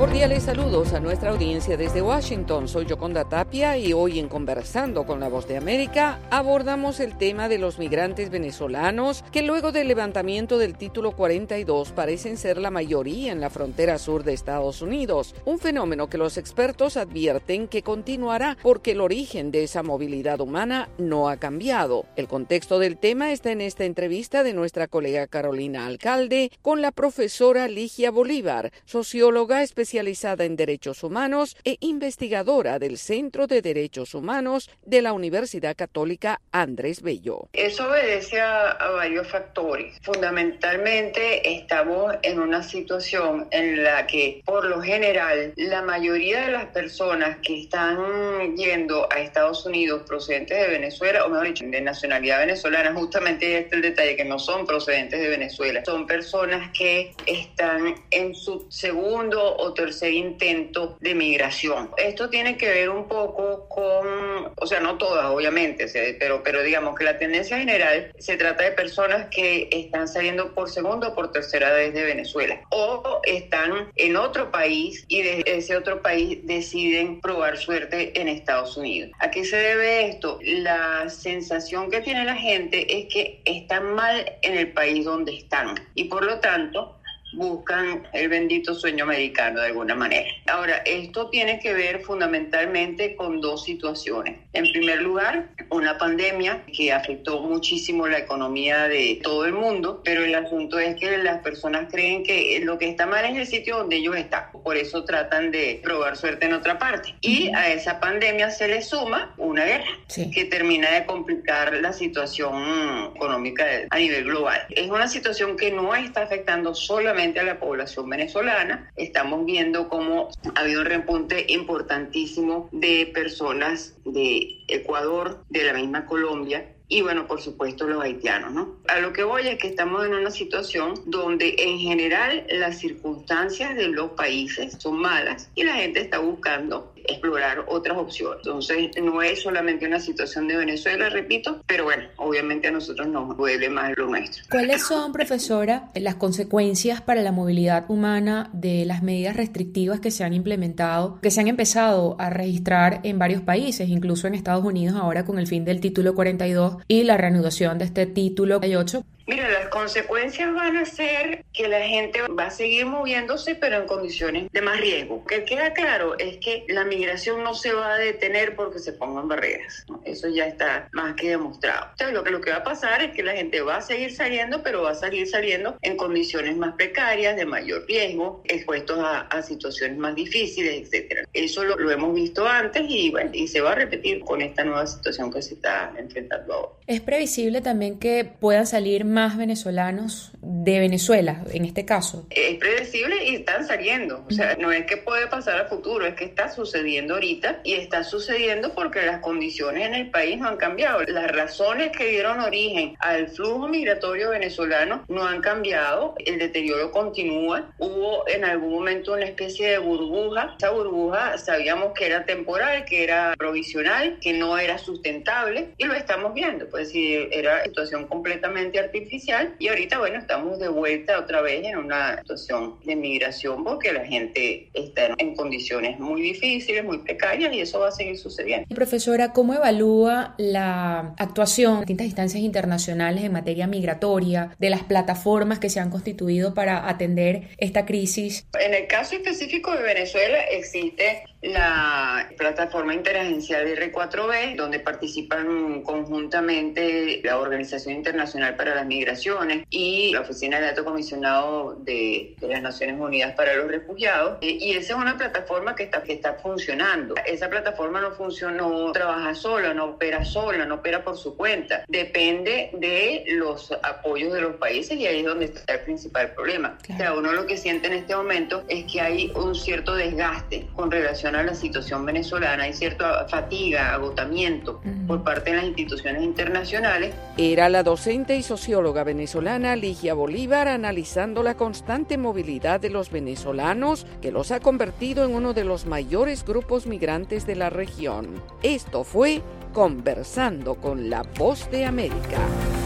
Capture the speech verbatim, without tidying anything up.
Cordiales saludos a nuestra audiencia desde Washington. Soy Yoconda Tapia y hoy en Conversando con la Voz de América abordamos el tema de los migrantes venezolanos que luego del levantamiento del título cuarenta y dos parecen ser la mayoría en la frontera sur de Estados Unidos. Un fenómeno que los expertos advierten que continuará porque el origen de esa movilidad humana no ha cambiado. El contexto del tema está en esta entrevista de nuestra colega Carolina Alcalde con la profesora Ligia Bolívar, socióloga especializada en derechos humanos e investigadora del Centro de Derechos Humanos de la Universidad Católica Andrés Bello. Eso obedece a, a varios factores. Fundamentalmente estamos en una situación en la que, por lo general, la mayoría de las personas que están yendo a Estados Unidos procedentes de Venezuela, o mejor dicho, de nacionalidad venezolana, justamente este es el detalle, que no son procedentes de Venezuela, son personas que están en su segundo o tercer intento de migración. Esto tiene que ver un poco con, o sea, no todas obviamente, pero, pero digamos que la tendencia general se trata de personas que están saliendo por segunda o por tercera vez de Venezuela o están en otro país y desde ese otro país deciden probar suerte en Estados Unidos. ¿A qué se debe esto? La sensación que tiene la gente es que están mal en el país donde están y por lo tanto buscan el bendito sueño americano de alguna manera. Ahora, esto tiene que ver fundamentalmente con dos situaciones. En primer lugar, una pandemia que afectó muchísimo la economía de todo el mundo, pero el asunto es que las personas creen que lo que está mal es el sitio donde ellos están. Por eso tratan de probar suerte en otra parte. Y a esa pandemia se le suma una guerra, sí, que termina de complicar la situación económica a nivel global. Es una situación que no está afectando solamente a la población venezolana. Estamos viendo cómo ha habido un repunte importantísimo de personas de Ecuador, de la misma Colombia, y bueno, por supuesto los haitianos, ¿no? A lo que voy es que estamos en una situación donde en general las circunstancias de los países son malas y la gente está buscando explorar otras opciones. Entonces no es solamente una situación de Venezuela, repito, pero bueno, obviamente a nosotros nos duele más lo nuestro. ¿Cuáles son, profesora, las consecuencias para la movilidad humana de las medidas restrictivas que se han implementado, que se han empezado a registrar en varios países, incluso en Estados Unidos ahora con el fin del título cuarenta y dos y la reanudación de este título cuarenta y ocho? Mira, las consecuencias van a ser que la gente va a seguir moviéndose, pero en condiciones de más riesgo. Lo que queda claro es que la migración no se va a detener porque se pongan barreras, ¿no? Eso ya está más que demostrado. Entonces, lo que, lo que va a pasar es que la gente va a seguir saliendo, pero va a seguir saliendo en condiciones más precarias, de mayor riesgo, expuestos a, a situaciones más difíciles, etcétera. Eso lo, lo hemos visto antes y, bueno, y se va a repetir con esta nueva situación que se está enfrentando ahora. ¿Es previsible también que puedan salir más venezolanos de Venezuela, en este caso? Es predecible y están saliendo. O sea, no es que puede pasar a futuro, es que está sucediendo ahorita y está sucediendo porque las condiciones en el país no han cambiado. Las razones que dieron origen al flujo migratorio venezolano no han cambiado. El deterioro continúa. Hubo en algún momento una especie de burbuja. Esa burbuja sabíamos que era temporal, que era provisional, que no era sustentable y lo estamos viendo. Pues sí, era una situación completamente artificial y ahorita, bueno, estamos de vuelta otra vez en una situación de migración porque la gente está en condiciones muy difíciles, muy precarias y eso va a seguir sucediendo. Profesora, ¿cómo evalúa la actuación en distintas instancias internacionales en materia migratoria, de las plataformas que se han constituido para atender esta crisis? En el caso específico de Venezuela existe la plataforma interagencial R cuatro B, donde participan conjuntamente la Organización Internacional para las Migraciones y la Oficina del Alto Comisionado de, de las Naciones Unidas para los Refugiados, y esa es una plataforma que está, que está funcionando. Esa plataforma no funciona, no trabaja sola, no opera sola, no opera por su cuenta, depende de los apoyos de los países y ahí es donde está el principal problema. Claro. O sea, uno lo que siente en este momento es que hay un cierto desgaste con relación a la situación venezolana, hay cierta fatiga, agotamiento uh-huh. por parte de las instituciones internacionales. Era la docente y socióloga venezolana Ligia Bolívar analizando la constante movilidad de los venezolanos que los ha convertido en uno de los mayores grupos migrantes de la región. Esto fue Conversando con la Voz de América.